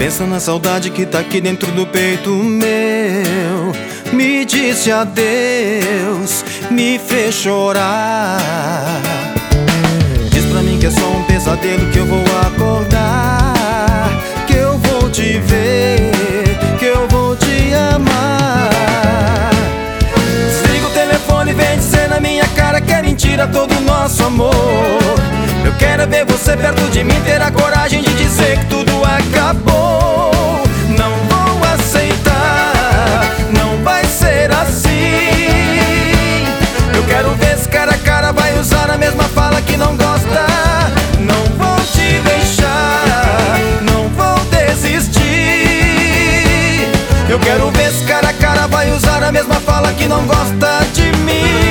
Pensa na saudade que tá aqui dentro do peito meu. Me disse adeus, me fez chorar. Diz pra mim que é só um pesadelo, que eu vou acordar, que eu vou te ver, que eu vou te amar. Desliga o telefone e vem dizer na minha cara que é mentira todo o nosso amor. Eu quero ver você perto de mim, ter a coragem de dizer que tudo acabou. Não vou aceitar, não vai ser assim. Eu quero ver se cara a cara vai usar a mesma fala que não gosta. Não vou te deixar, não vou desistir. Eu quero ver se cara a cara vai usar a mesma fala que não gosta de mim.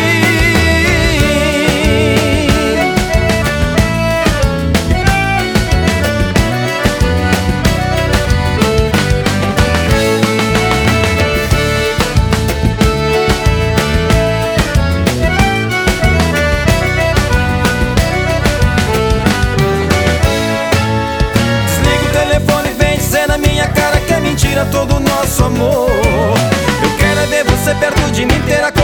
Tira todo o nosso amor. Eu quero é ver você perto de mim, ter a